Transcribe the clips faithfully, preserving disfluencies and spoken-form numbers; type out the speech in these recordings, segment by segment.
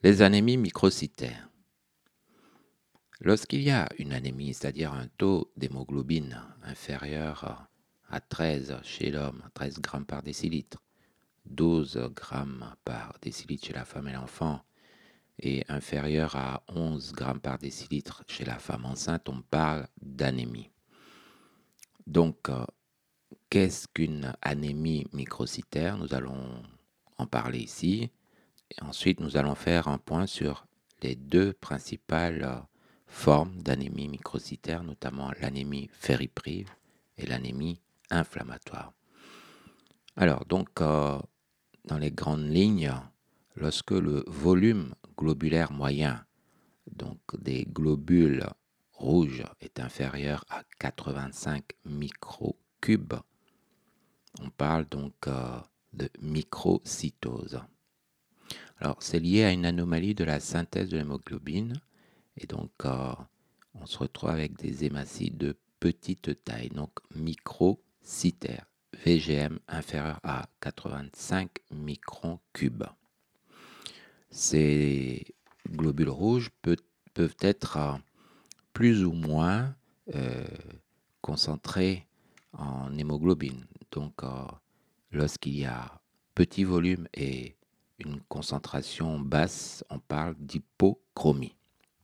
Les anémies microcytaires. Lorsqu'il y a une anémie, c'est-à-dire un taux d'hémoglobine inférieur à treize chez l'homme, treize grammes par décilitre, douze grammes par décilitre chez la femme et l'enfant, et inférieur à onze grammes par décilitre chez la femme enceinte, on parle d'anémie. Donc, euh, qu'est-ce qu'une anémie microcytaire? Nous allons en parler ici. Et ensuite, nous allons faire un point sur les deux principales formes d'anémie microcytaire, notamment l'anémie fériprive et l'anémie inflammatoire. Alors, donc, euh, dans les grandes lignes, lorsque le volume globulaire moyen, donc des globules rouges, est inférieur à quatre-vingt-cinq microcubes, on parle donc euh, de microcytose. Alors, c'est lié à une anomalie de la synthèse de l'hémoglobine. Et donc, euh, on se retrouve avec des hématies de petite taille, donc microcytaires, V G M inférieur à quatre-vingt-cinq microns cubes. Ces globules rouges peut, peuvent être euh, plus ou moins euh, concentrés en hémoglobine. Donc, euh, lorsqu'il y a petit volume et une concentration basse, on parle d'hypochromie.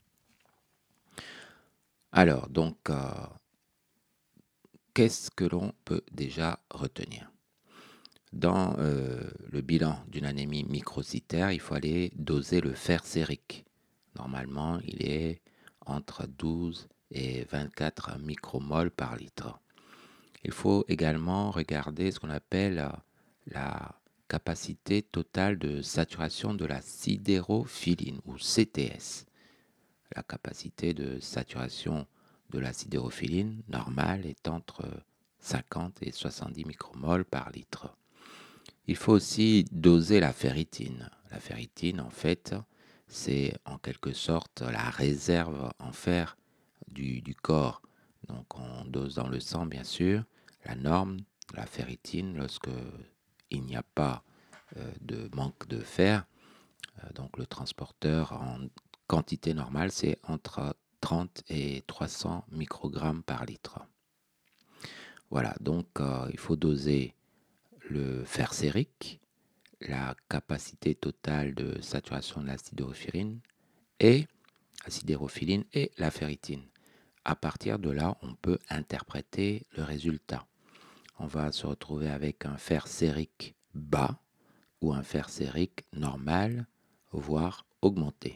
Alors, donc, euh, qu'est-ce que l'on peut déjà retenir? Dans euh, le bilan d'une anémie microcytaire, il faut aller doser le fer sérique. Normalement, il est entre douze et vingt-quatre micromoles par litre. Il faut également regarder ce qu'on appelle la capacité totale de saturation de la sidérophiline ou C T S. La capacité de saturation de la sidérophiline normale est entre cinquante et soixante-dix micromoles par litre. Il faut aussi doser la ferritine. La ferritine, en fait, c'est en quelque sorte la réserve en fer du, du corps. Donc on dose dans le sang, bien sûr. La norme, la ferritine, lorsque il n'y a pas euh, de manque de fer, euh, donc le transporteur en quantité normale, c'est entre trente et trois cents microgrammes par litre. Voilà, donc euh, il faut doser le fer sérique, la capacité totale de saturation de la sidérophiline et la sidérophiline et la ferritine. À partir de là, on peut interpréter le résultat. On va se retrouver avec un fer sérique bas ou un fer sérique normal, voire augmenté.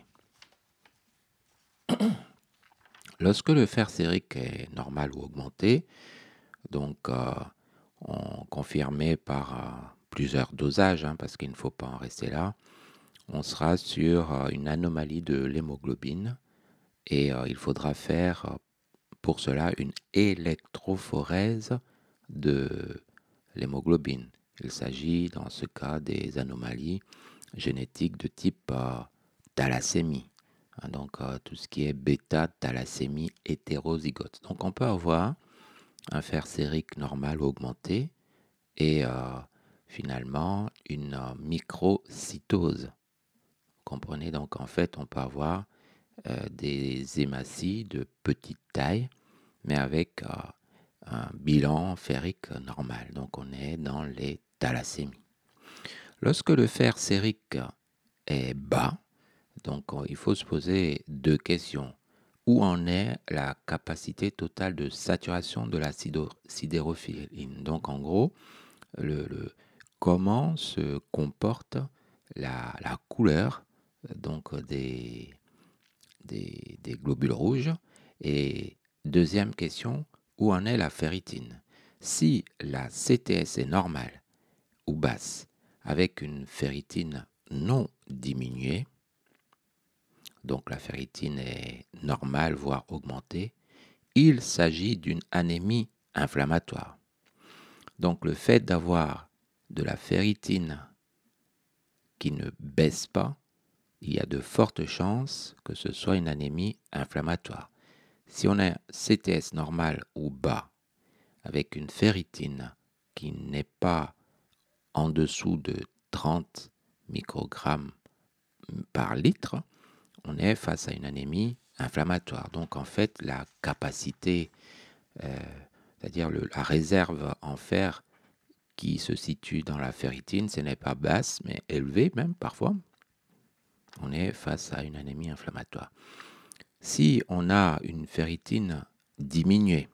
Lorsque le fer sérique est normal ou augmenté, donc euh, on confirmé par euh, plusieurs dosages, hein, parce qu'il ne faut pas en rester là, on sera sur euh, une anomalie de l'hémoglobine et euh, il faudra faire euh, pour cela une électrophorèse de l'hémoglobine. Il s'agit dans ce cas des anomalies génétiques de type euh, thalassémie. Hein, donc euh, tout ce qui est bêta-thalassémie hétérozygote. Donc on peut avoir un fer sérique normal ou augmenté et euh, finalement une euh, microcytose. Vous comprenez, donc en fait on peut avoir euh, des hématies de petite taille mais avec euh, un bilan ferrique normal. Donc on est dans les thalassémies. Lorsque le fer sérique est bas, donc il faut se poser deux questions. Où en est la capacité totale de saturation de la sidérophiline? Donc en gros, le, le, comment se comporte la, la couleur donc des, des, des globules rouges? Et deuxième question, où en est la ferritine? Si la C T S est normale ou basse, avec une ferritine non diminuée, donc la ferritine est normale, voire augmentée, il s'agit d'une anémie inflammatoire. Donc le fait d'avoir de la ferritine qui ne baisse pas, il y a de fortes chances que ce soit une anémie inflammatoire. Si on a C T S normal ou bas, avec une ferritine qui n'est pas en dessous de trente microgrammes par litre, on est face à une anémie inflammatoire. Donc en fait, la capacité, euh, c'est-à-dire le, la réserve en fer qui se situe dans la ferritine, ce n'est pas basse, mais élevée même parfois. On est face à une anémie inflammatoire. Si on a une ferritine diminuée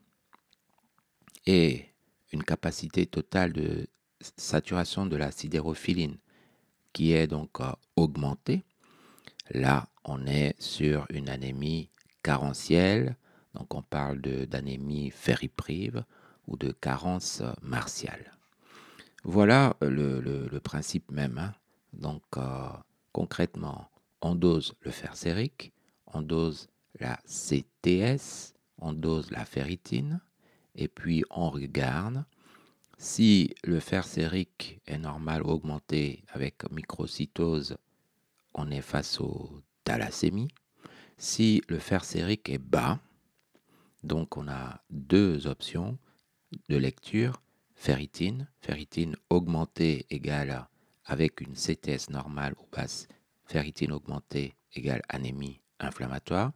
et une capacité totale de saturation de la sidérophiline qui est donc euh, augmentée, là on est sur une anémie carentielle, donc on parle de, d'anémie ferriprive ou de carence euh, martiale. Voilà le, le, le principe même. Hein. Donc euh, concrètement, on dose le fer sérique, on dose la C T S, on dose la ferritine, et puis on regarde si le fer sérique est normal ou augmenté avec microcytose, on est face aux thalassémies. Si le fer sérique est bas, donc on a deux options de lecture, ferritine, ferritine augmentée égale avec une C T S normale ou basse, ferritine augmentée égale anémie inflammatoire.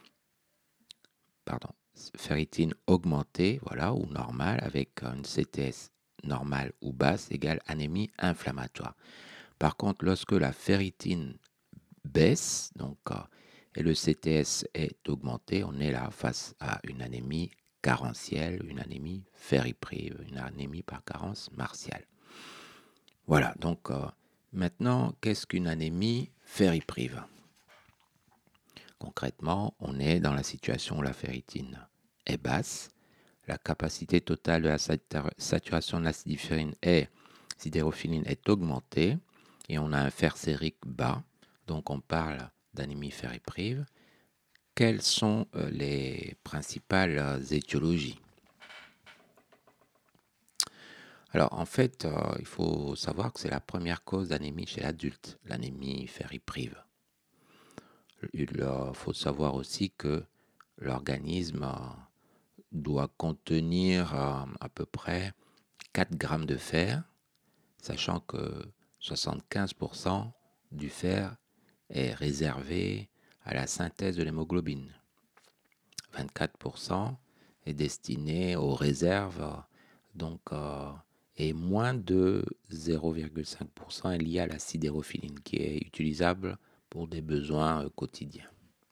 Pardon, ferritine augmentée, voilà, ou normale avec une C T S normale ou basse égale anémie inflammatoire. Par contre, lorsque la ferritine baisse, donc, euh, et le C T S est augmenté, on est là face à une anémie carentielle, une anémie ferriprive, une anémie par carence martiale. Voilà, donc euh, maintenant, qu'est-ce qu'une anémie ferriprive? Concrètement, on est dans la situation où la ferritine est basse, la capacité totale de la saturation de la sidérofilline est, sidérofilline est augmentée et on a un fer sérique bas, donc on parle d'anémie ferriprive. Quelles sont les principales étiologies? Alors en fait, euh, il faut savoir que c'est la première cause d'anémie chez l'adulte, l'anémie ferriprive. Il faut savoir aussi que l'organisme doit contenir euh, à peu près quatre grammes de fer, sachant que soixante-quinze pour cent du fer est réservé à la synthèse de l'hémoglobine. vingt-quatre pour cent est destiné aux réserves, donc, euh, et moins de zéro virgule cinq pour cent est lié à la sidérofilline, qui est utilisable pour des besoins euh, quotidiens.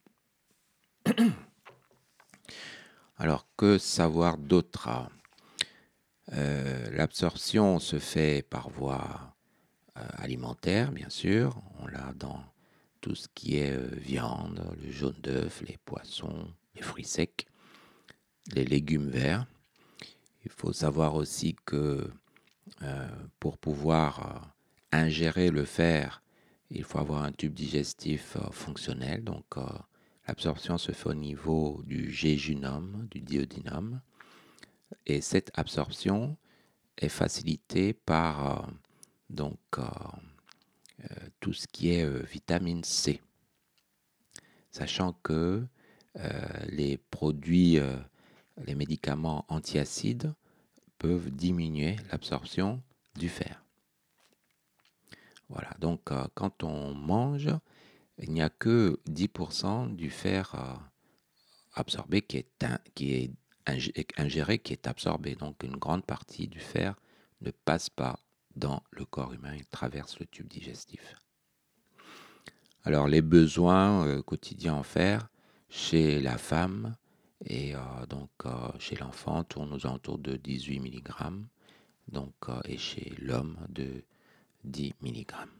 Alors, que savoir d'autre? euh, L'absorption se fait par voie euh, alimentaire, bien sûr. On l'a dans tout ce qui est euh, viande, le jaune d'œuf, les poissons, les fruits secs, les légumes verts. Il faut savoir aussi que euh, pour pouvoir euh, ingérer le fer, il faut avoir un tube digestif euh, fonctionnel. Donc, euh, l'absorption se fait au niveau du jéjunum, du duodénum. Et cette absorption est facilitée par euh, donc, euh, euh, tout ce qui est euh, vitamine C. Sachant que euh, les produits, euh, les médicaments antiacides peuvent diminuer l'absorption du fer. Voilà, donc euh, quand on mange, il n'y a que dix pour cent du fer euh, absorbé qui est, in, qui est ingéré, qui est absorbé. Donc une grande partie du fer ne passe pas dans le corps humain, il traverse le tube digestif. Alors les besoins euh, quotidiens en fer chez la femme et euh, donc euh, chez l'enfant tournent aux alentours de dix-huit milligrammes, donc, euh, et chez l'homme de dix milligrammes.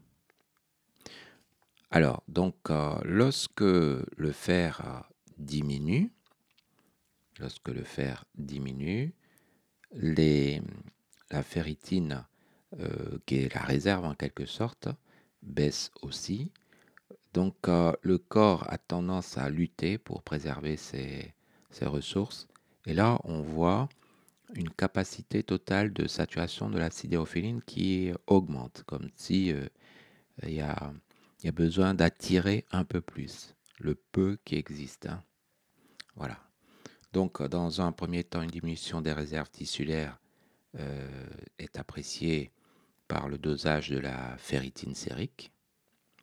Alors, donc, euh, lorsque le fer euh, diminue, lorsque le fer diminue, les, la ferritine, euh, qui est la réserve en quelque sorte, baisse aussi. Donc, euh, le corps a tendance à lutter pour préserver ses, ses ressources. Et là, on voit une capacité totale de saturation de la sidérofilline qui augmente, comme si euh, il y a, il y a besoin d'attirer un peu plus le peu qui existe. Hein. Voilà. Donc, dans un premier temps, une diminution des réserves tissulaires euh, est appréciée par le dosage de la ferritine sérique.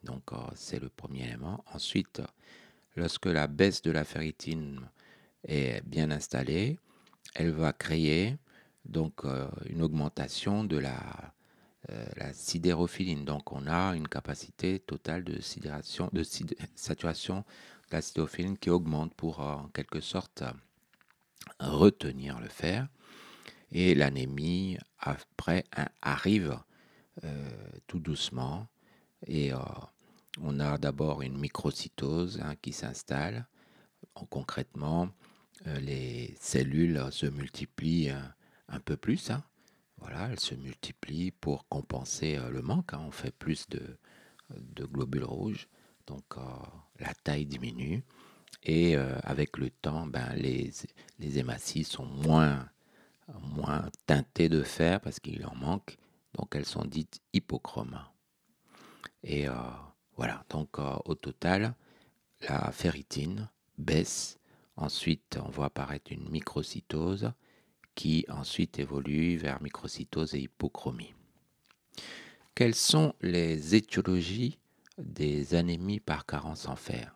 Donc, euh, c'est le premier élément. Ensuite, lorsque la baisse de la ferritine est bien installée, elle va créer donc euh, une augmentation de la, euh, la sidérophiline. Donc, on a une capacité totale de, sidération, de sid- saturation de la sidérophiline qui augmente pour, euh, en quelque sorte, retenir le fer. Et l'anémie, après, hein, arrive euh, tout doucement. Et euh, on a d'abord une microcytose hein, qui s'installe. Concrètement, euh, les cellules se multiplient euh, un peu plus. Hein. Voilà, elles se multiplient pour compenser euh, le manque. Hein. On fait plus de, de globules rouges. Donc euh, la taille diminue. Et euh, avec le temps, ben, les, les hématies sont moins, moins teintées de fer parce qu'il en manque. Donc elles sont dites hypochromes. Et euh, voilà, donc euh, au total, la ferritine baisse. Ensuite, on voit apparaître une microcytose qui ensuite évolue vers microcytose et hypochromie. Quelles sont les étiologies des anémies par carence en fer?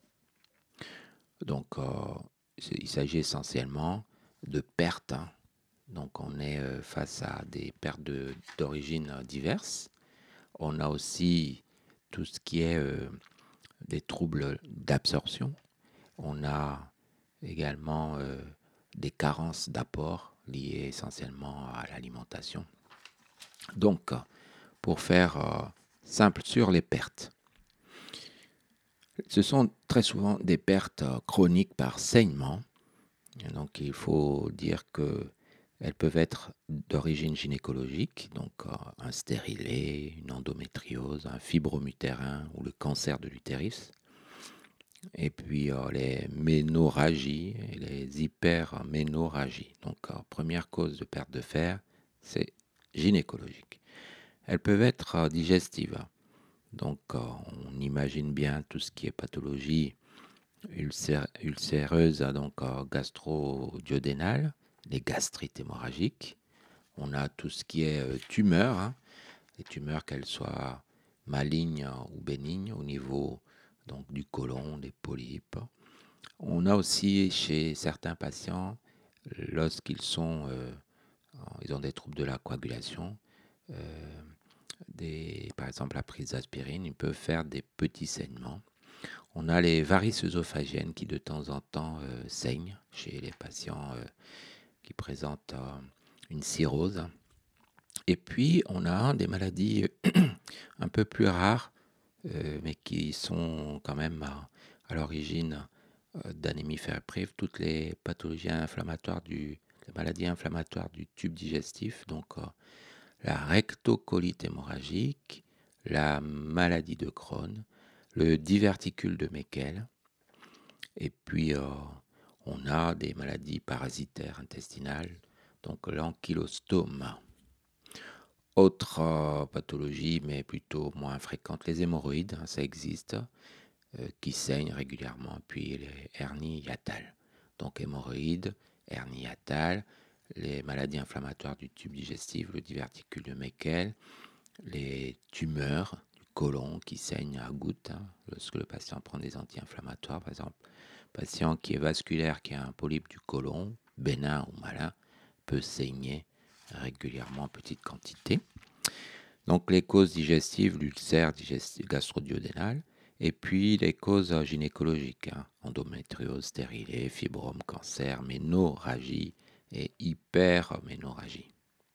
Donc, euh, il s'agit essentiellement de pertes. Hein. Donc, on est euh, face à des pertes de, d'origine diverses. On a aussi tout ce qui est euh, des troubles d'absorption. On a également euh, des carences d'apport liées essentiellement à l'alimentation. Donc, pour faire euh, simple sur les pertes, ce sont très souvent des pertes euh, chroniques par saignement. Donc, il faut dire que elles peuvent être d'origine gynécologique, donc euh, un stérilet, une endométriose, un fibrome utérin ou le cancer de l'utérus. Et puis euh, les ménorrhagies et les hyperménorrhagies. Donc, euh, première cause de perte de fer, c'est gynécologique. Elles peuvent être euh, digestives. Donc, euh, on imagine bien tout ce qui est pathologie ulcère, ulcéreuse, donc euh, gastro-duodénale, les gastrites hémorragiques. On a tout ce qui est euh, tumeur, hein, les tumeurs qu'elles soient malignes ou bénignes au niveau donc, du côlon, des polypes. On a aussi chez certains patients, lorsqu'ils sont, euh, ils ont des troubles de la coagulation, euh, des, par exemple la prise d'aspirine, ils peuvent faire des petits saignements. On a les varices œsophagiennes qui de temps en temps euh, saignent chez les patients euh, qui présentent euh, une cirrhose. Et puis on a des maladies un peu plus rares, euh, mais qui sont quand même à, à l'origine euh, d'anémie ferriprive, toutes les pathologies inflammatoires du, les maladies inflammatoires du tube digestif, donc euh, la rectocolite hémorragique, la maladie de Crohn, le diverticule de Meckel, et puis euh, on a des maladies parasitaires intestinales, donc l'ankylostome. Autre euh, pathologie, mais plutôt moins fréquente, les hémorroïdes, hein, ça existe, euh, qui saignent régulièrement, puis les hernies hiatales. Donc hémorroïdes, hernie hiatale, les maladies inflammatoires du tube digestif, le diverticule de Meckel, les tumeurs du côlon qui saignent à gouttes, hein, lorsque le patient prend des anti-inflammatoires, par exemple, patient qui est vasculaire, qui a un polype du côlon, bénin ou malin, peut saigner régulièrement en petite quantité. Donc les causes digestives, l'ulcère digestif gastro-duodénal, et puis les causes gynécologiques, hein, endométriose, stérilet, fibrome, cancer, ménorrhagie et hyperménorrhagie.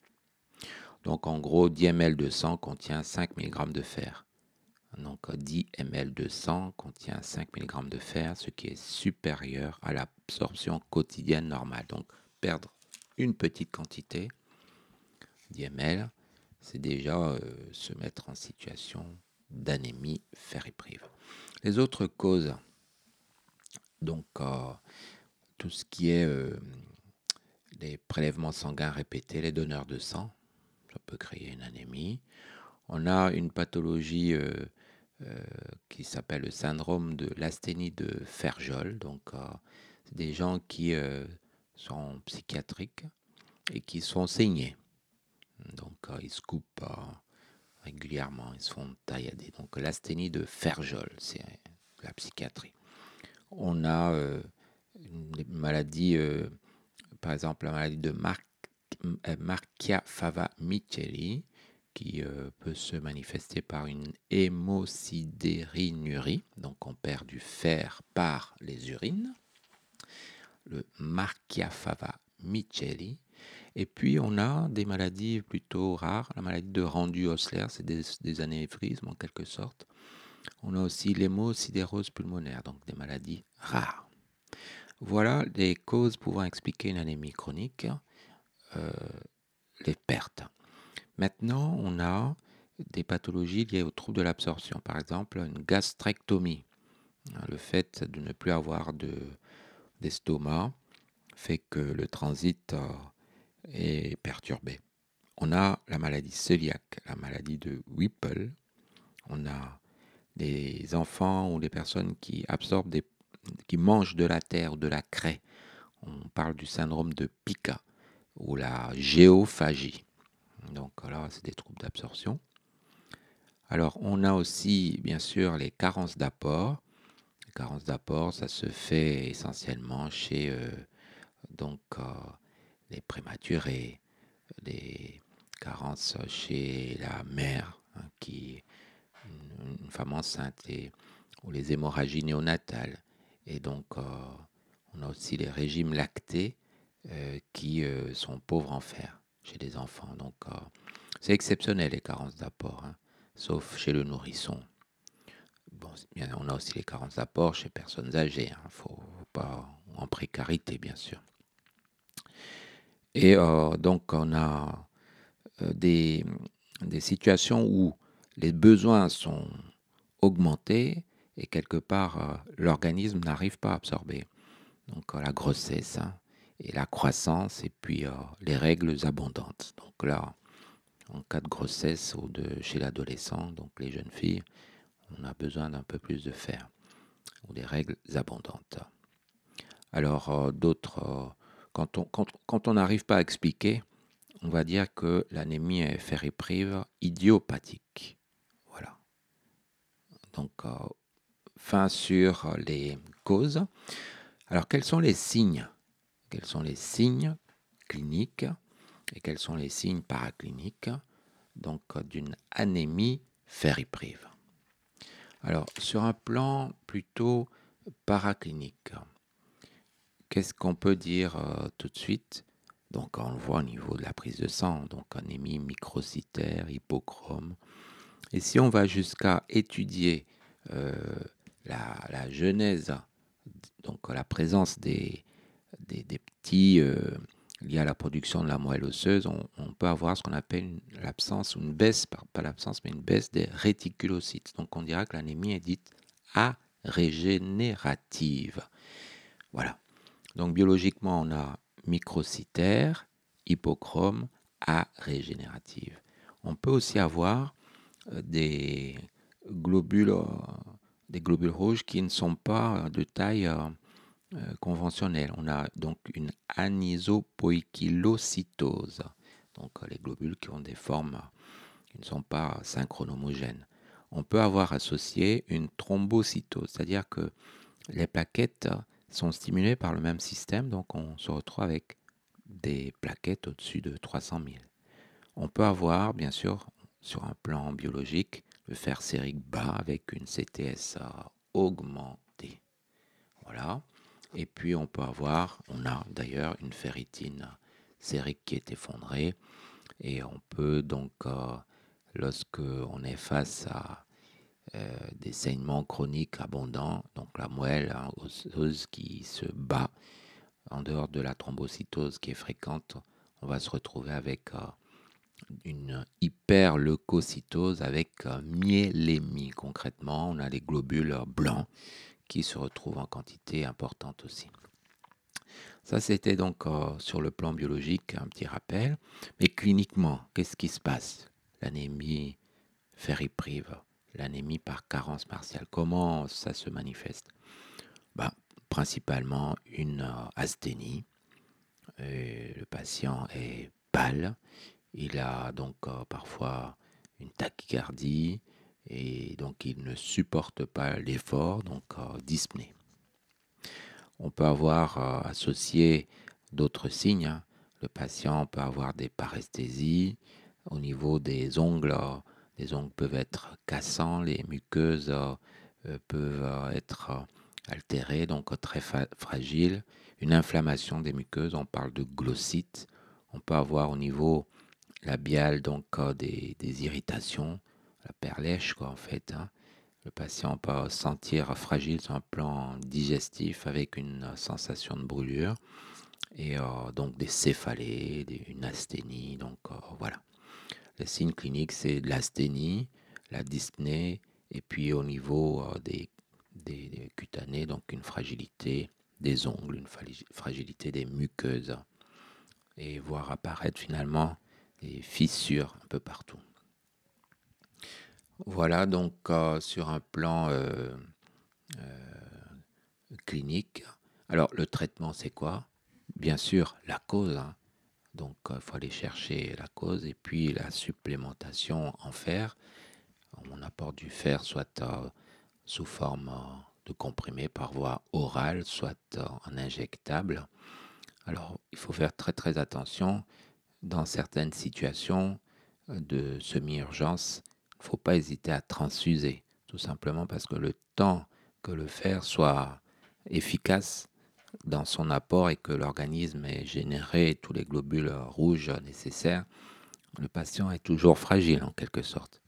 Donc en gros, dix millilitres de sang contient cinq milligrammes de fer. Donc dix millilitres de sang contient cinq milligrammes de fer, ce qui est supérieur à l'absorption quotidienne normale. Donc perdre une petite quantité, dix millilitres, c'est déjà euh, se mettre en situation d'anémie ferriprive. Les autres causes, donc euh, tout ce qui est euh, les prélèvements sanguins répétés, les donneurs de sang, ça peut créer une anémie. On a une pathologie euh, euh, qui s'appelle le syndrome de l'asthénie de Ferjol. Donc, euh, c'est des gens qui euh, sont psychiatriques et qui sont saignés. Donc, euh, ils se coupent euh, régulièrement, ils se font taillader. Donc l'asthénie de Ferjol, c'est la psychiatrie. On a euh, une maladie, euh, par exemple la maladie de Mar- euh, Marchia-Fava-Michelli, qui euh, peut se manifester par une hémosidérinurie, donc on perd du fer par les urines, le Marchia-Fava-Michelli. Et puis on a des maladies plutôt rares, la maladie de Rendu-Osler, c'est des, des anévrismes en quelque sorte. On a aussi l'hémosidérose pulmonaire, donc des maladies rares. Voilà les causes pouvant expliquer une anémie chronique, euh, les pertes. Maintenant, on a des pathologies liées aux troubles de l'absorption, par exemple une gastrectomie. Le fait de ne plus avoir de, d'estomac fait que le transit euh, est perturbé. On a la maladie cœliaque, la maladie de Whipple. On a des enfants ou des personnes qui absorbent des, qui mangent de la terre ou de la craie. On parle du syndrome de Pica ou la géophagie. Donc là, c'est des troubles d'absorption. Alors, on a aussi, bien sûr, les carences d'apport. Les carences d'apport, ça se fait essentiellement chez euh, donc, euh, les prématurés, les carences chez la mère, hein, qui une, une femme enceinte, et, ou les hémorragies néonatales. Et donc, euh, on a aussi les régimes lactés euh, qui euh, sont pauvres en fer chez les enfants. Donc, euh, c'est exceptionnel les carences d'apport, hein, sauf chez le nourrisson. Bon, bien, on a aussi les carences d'apport chez personnes âgées, hein, faut, faut pas en précarité, bien sûr. Et euh, donc, on a euh, des, des situations où les besoins sont augmentés et quelque part, euh, l'organisme n'arrive pas à absorber. Donc, euh, la grossesse, hein, et la croissance, et puis euh, les règles abondantes. Donc là, en cas de grossesse ou de chez l'adolescent, donc les jeunes filles, on a besoin d'un peu plus de fer ou des règles abondantes. Alors, euh, d'autres, euh, quand on quand, quand on n'arrive pas à expliquer, on va dire que l'anémie est fériprive idiopathique. Voilà. Donc, euh, fin sur les causes. Alors, quels sont les signes? Quels sont les signes cliniques et quels sont les signes paracliniques donc d'une anémie fériprive? Alors, sur un plan plutôt paraclinique, qu'est-ce qu'on peut dire euh, tout de suite? Donc, on le voit au niveau de la prise de sang, donc anémie microcytaire, hypochrome. Et si on va jusqu'à étudier euh, la, la genèse, donc la présence des, des, des petits euh, liés à la production de la moelle osseuse, on, on peut avoir ce qu'on appelle une, l'absence ou une baisse, pas l'absence, mais une baisse des réticulocytes. Donc on dira que l'anémie est dite arégénérative. Voilà. Donc biologiquement, on a microcytaire, hypochrome, arégénérative. On peut aussi avoir euh, des globules, euh, des globules rouges qui ne sont pas de taille euh, euh, conventionnelle. On a donc une anisopoikilocytose, donc euh, les globules qui ont des formes euh, qui ne sont pas synchrones homogènes. On peut avoir associé une thrombocytose, c'est-à-dire que les plaquettes sont stimulées par le même système, donc on se retrouve avec des plaquettes au-dessus de trois cent mille. On peut avoir, bien sûr, sur un plan biologique, le fer sérique bas avec une C T S augmentée. Voilà. Et puis on peut avoir, on a d'ailleurs une ferritine sérique qui est effondrée. Et on peut donc, euh, lorsque on est face à euh, des saignements chroniques abondants, donc la moelle hein, osseuse qui se bat en dehors de la thrombocytose qui est fréquente, on va se retrouver avec euh, une hyperleucocytose avec euh, myélémie. Concrètement, on a les globules blancs qui se retrouvent en quantité importante aussi. Ça, c'était donc euh, sur le plan biologique, un petit rappel. Mais cliniquement, qu'est-ce qui se passe? L'anémie fériprive, l'anémie par carence martiale, comment ça se manifeste? Ben, principalement une euh, asthénie. Et le patient est pâle. Il a donc euh, parfois une tachycardie, et donc il ne supporte pas l'effort, donc euh, dyspnée. On peut avoir euh, associé d'autres signes, hein. Le patient peut avoir des paresthésies au niveau des ongles. euh, les ongles peuvent être cassants, les muqueuses euh, euh, peuvent euh, être euh, altérées, donc euh, très fa- fragiles. Une inflammation des muqueuses, on parle de glossite. On peut avoir au niveau labial donc euh, des, des irritations, la perlèche quoi en fait, hein. Le patient peut se sentir fragile sur un plan digestif avec une sensation de brûlure et euh, donc des céphalées, des- une asthénie. Donc euh, voilà. Les signes cliniques, c'est de l'asthénie, la dyspnée et puis au niveau euh, des, des, des cutanés, donc une fragilité des ongles, une fragilité des muqueuses et voir apparaître finalement des fissures un peu partout. Voilà donc euh, sur un plan euh, clinique. Alors, le traitement, c'est quoi? Bien sûr, la cause, hein. Donc, il euh, faut aller chercher la cause et puis la supplémentation en fer. On apporte du fer soit euh, sous forme euh, de comprimé par voie orale, soit euh, en injectable. Alors, il faut faire très très attention dans certaines situations euh, de semi-urgence. Il ne faut pas hésiter à transfuser, tout simplement parce que le temps que le fer soit efficace dans son apport et que l'organisme ait généré tous les globules rouges nécessaires, le patient est toujours fragile en quelque sorte.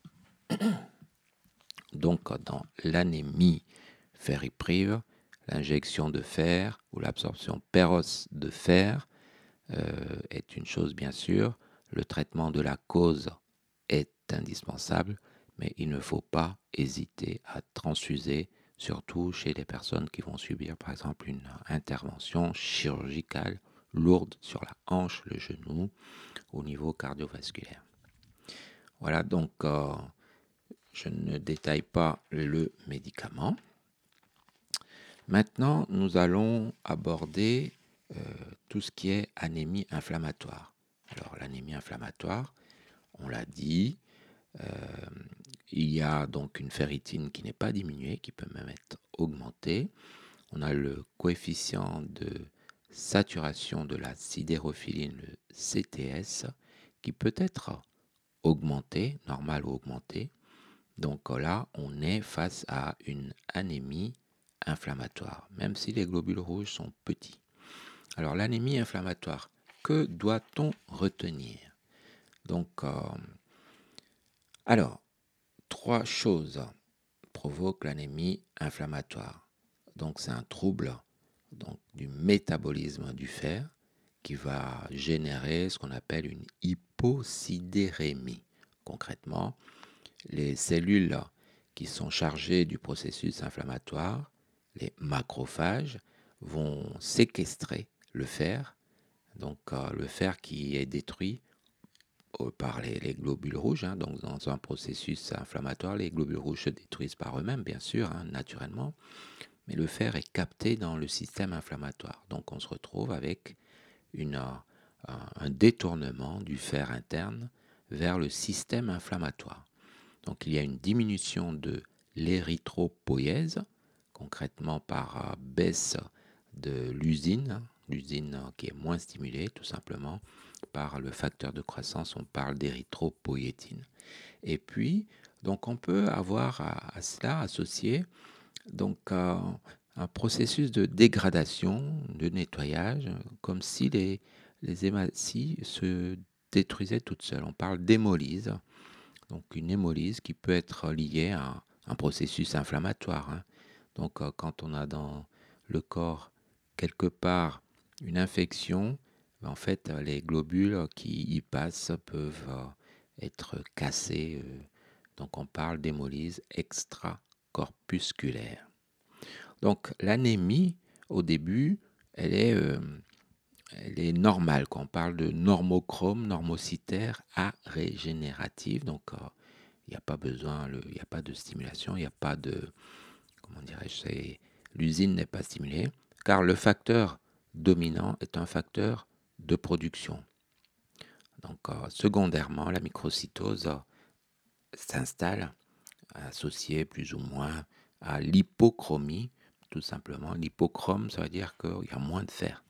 Donc dans l'anémie ferriprive, l'injection de fer ou l'absorption péros de fer euh, est une chose bien sûr. Le traitement de la cause est indispensable, mais il ne faut pas hésiter à transfuser, surtout chez les personnes qui vont subir par exemple une intervention chirurgicale lourde sur la hanche, le genou, au niveau cardiovasculaire. Voilà, donc euh, je ne détaille pas le médicament. Maintenant, nous allons aborder euh, tout ce qui est anémie inflammatoire. Alors, l'anémie inflammatoire, on l'a dit, euh, il y a donc une ferritine qui n'est pas diminuée, qui peut même être augmentée. On a le coefficient de saturation de la sidérophiline, le C T S, qui peut être augmenté, normal ou augmenté. Donc là, on est face à une anémie inflammatoire, même si les globules rouges sont petits. Alors l'anémie inflammatoire, que doit-on retenir? Donc, euh, alors, trois choses provoquent l'anémie inflammatoire. Donc c'est un trouble donc, du métabolisme du fer qui va générer ce qu'on appelle une hyposidérémie. Concrètement, les cellules qui sont chargées du processus inflammatoire, les macrophages, vont séquestrer le fer, donc euh, le fer qui est détruit euh, par les, les globules rouges. Hein, donc dans un processus inflammatoire, les globules rouges se détruisent par eux-mêmes, bien sûr, hein, naturellement, mais le fer est capté dans le système inflammatoire. Donc on se retrouve avec une, euh, un détournement du fer interne vers le système inflammatoire. Donc il y a une diminution de l'érythropoïèse, concrètement par euh, baisse de l'usine, l'usine qui est moins stimulée tout simplement par le facteur de croissance, on parle d'érythropoïétine. Et puis, donc on peut avoir à, à cela associé donc euh, un processus de dégradation, de nettoyage, comme si les, les hématies se détruisaient toutes seules. On parle d'hémolyse, donc une hémolyse qui peut être liée à un processus inflammatoire, hein. Donc euh, quand on a dans le corps quelque part une infection, en fait les globules qui y passent peuvent euh, être cassés. Euh, donc on parle d'hémolyse extracorpusculaire. Donc l'anémie au début, elle est, euh, elle est normale. Quand on parle de normochrome, normocytaire, arégénérative, donc euh, il n'y a pas besoin, il n'y a pas de stimulation, il n'y a pas de, comment dirais-je, l'usine n'est pas stimulée, car le facteur dominant est un facteur de production. Donc, euh, secondairement, la microcytose s'installe, associé plus ou moins à l'hypochromie. Tout simplement, l'hypochrome, ça veut dire qu'il y a moins de fer.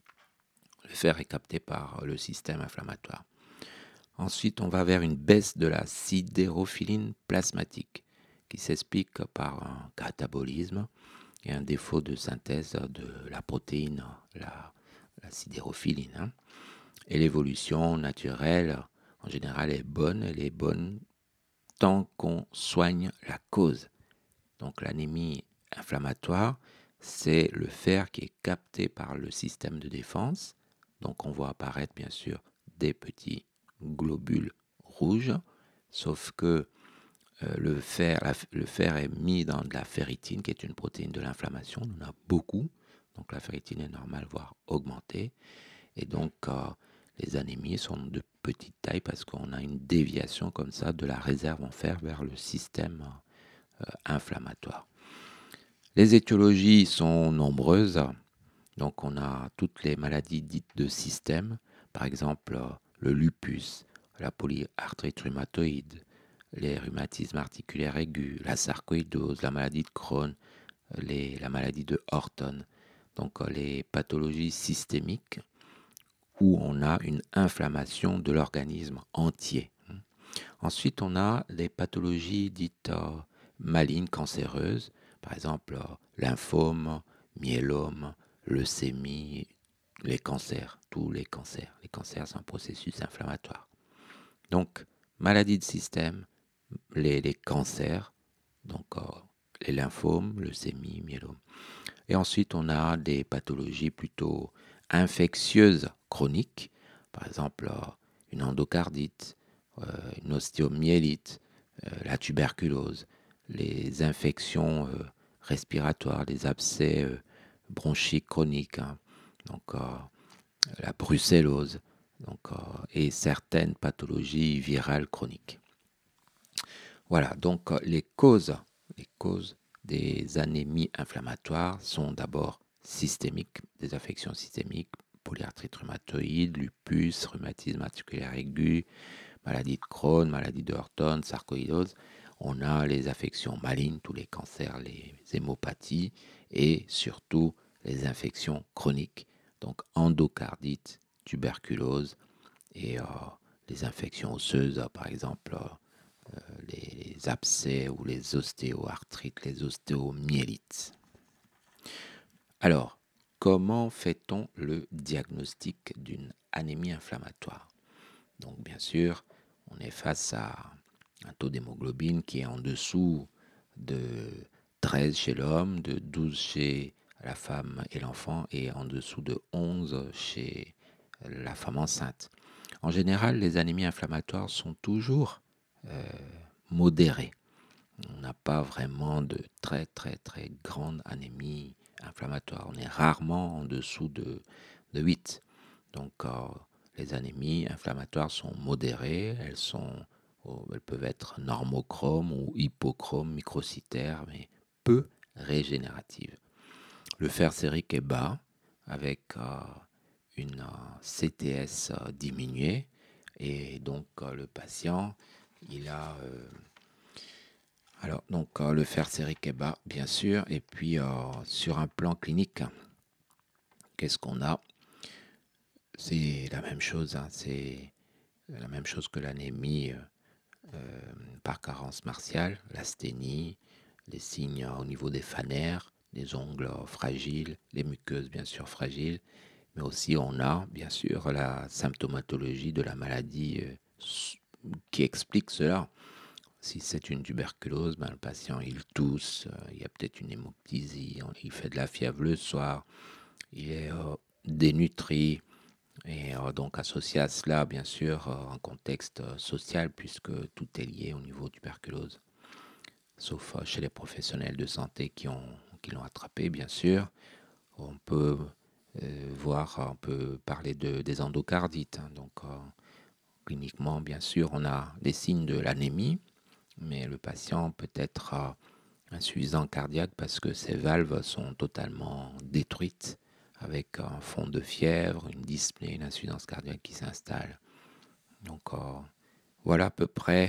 Le fer est capté par le système inflammatoire. Ensuite, on va vers une baisse de la sidérophiline plasmatique, qui s'explique par un catabolisme et un défaut de synthèse de la protéine, la, la sidérophiline. Hein. Et l'évolution naturelle, en général, est bonne. Elle est bonne tant qu'on soigne la cause. Donc l'anémie inflammatoire, c'est le fer qui est capté par le système de défense. Donc on voit apparaître bien sûr des petits globules rouges, sauf que euh, le, fer, la, le fer est mis dans de la ferritine, qui est une protéine de l'inflammation. On en a beaucoup, donc la ferritine est normale, voire augmentée. Et donc euh, les anémies sont de petite taille parce qu'on a une déviation comme ça de la réserve en fer vers le système euh, inflammatoire. Les étiologies sont nombreuses. Donc on a toutes les maladies dites de système, par exemple le lupus, la polyarthrite rhumatoïde, les rhumatismes articulaires aigus, la sarcoïdose, la maladie de Crohn, les, la maladie de Horton. Donc les pathologies systémiques où on a une inflammation de l'organisme entier. Ensuite, on a les pathologies dites euh, malignes, cancéreuses, par exemple euh, lymphome, myélome, leucémie, les cancers, tous les cancers. Les cancers, c'est un processus inflammatoire. Donc, maladie de système, les, les cancers, donc euh, les lymphomes, leucémie, myélome. Et ensuite, on a des pathologies plutôt infectieuses chroniques, par exemple euh, une endocardite, euh, une ostéomyélite, euh, la tuberculose, les infections euh, respiratoires, les abcès euh, bronchiques chroniques, hein, donc euh, la brucellose, donc, euh, et certaines pathologies virales chroniques. Voilà, donc euh, les causes, les causes des anémies inflammatoires sont d'abord systémiques, des affections systémiques, polyarthrite rhumatoïde, lupus, rhumatisme articulaire aigu, maladie de Crohn, maladie de Horton, sarcoïdose. On a les affections malignes, tous les cancers, les hémopathies et surtout les infections chroniques, donc endocardite, tuberculose et euh, les infections osseuses, par exemple euh, les abcès ou les ostéoarthrites, les ostéomyélites. Alors, comment fait-on le diagnostic d'une anémie inflammatoire? Donc, bien sûr, on est face à un taux d'hémoglobine qui est en dessous de treize chez l'homme, de douze chez la femme et l'enfant, et en dessous de onze chez la femme enceinte. En général, les anémies inflammatoires sont toujours euh, modérées. On n'a pas vraiment de très très très grande anémie inflammatoire. On est rarement en dessous de, de huit. Donc euh, les anémies inflammatoires sont modérées, elles, sont, oh, elles peuvent être normochromes ou hypochromes, microcytaires, mais peu régénératives. Le fer sérique est bas, avec euh, une euh, C T S euh, diminuée, et donc euh, le patient, il a... Euh, alors, donc euh, le fer sérique est bas, bien sûr, et puis euh, sur un plan clinique, qu'est-ce qu'on a? C'est la même chose, hein, c'est la même chose que l'anémie euh, par carence martiale, l'asthénie, les signes au niveau des phanères, les ongles fragiles, les muqueuses bien sûr fragiles, mais aussi on a bien sûr la symptomatologie de la maladie euh, qui explique cela. Si c'est une tuberculose, ben, le patient il tousse, euh, il y a peut-être une hémoptysie, il fait de la fièvre le soir, il est euh, dénutri, et euh, donc associé à cela, bien sûr, euh, un contexte euh, social, puisque tout est lié au niveau tuberculose, sauf euh, chez les professionnels de santé qui, ont, qui l'ont attrapé, bien sûr. On peut euh, voir, on peut parler de, des endocardites. Hein, donc, euh, cliniquement, bien sûr, on a les signes de l'anémie, mais le patient peut être euh, insuffisant cardiaque parce que ses valves sont totalement détruites, avec un fond de fièvre, une dyspnée, une insuffisance cardiaque qui s'installe. Donc euh, voilà à peu près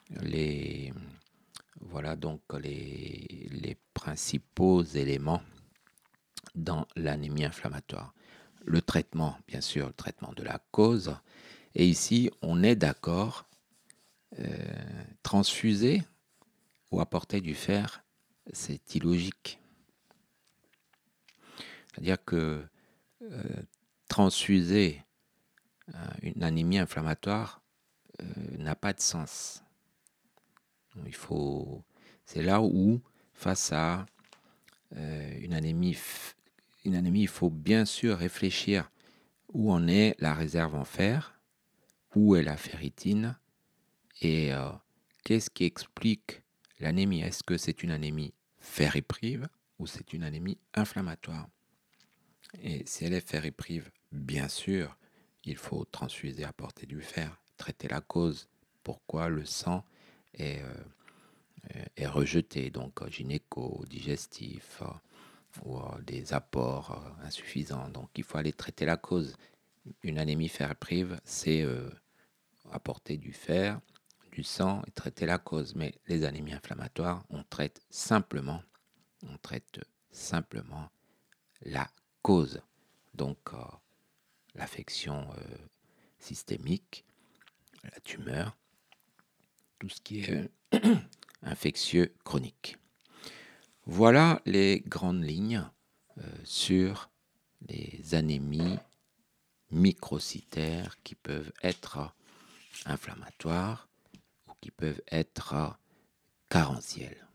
les, voilà donc les, les principaux éléments dans l'anémie inflammatoire. Le traitement, bien sûr, le traitement de la cause. Et ici, on est d'accord, euh, transfuser ou apporter du fer, c'est illogique. C'est-à-dire que euh, transfuser euh, une anémie inflammatoire euh, n'a pas de sens. Il faut, c'est là où, face à euh, une anémie, f- une anémie, il faut bien sûr réfléchir où en est la réserve en fer, où est la ferritine et euh, qu'est-ce qui explique l'anémie. Est-ce que c'est une anémie ferriprive ou c'est une anémie inflammatoire? Et si elle est ferriprive, bien sûr, il faut transfuser, apporter du fer, traiter la cause. Pourquoi le sang est, euh, est rejeté, donc euh, gynéco, digestif, euh, ou euh, des apports euh, insuffisants. Donc il faut aller traiter la cause. Une anémie ferriprive, c'est euh, apporter du fer, du sang et traiter la cause. Mais les anémies inflammatoires, on traite simplement, on traite simplement la cause. Donc euh, l'affection euh, systémique, la tumeur, tout ce qui est euh, infectieux chronique. Voilà les grandes lignes euh, sur les anémies microcytaires qui peuvent être inflammatoires ou qui peuvent être carentielles.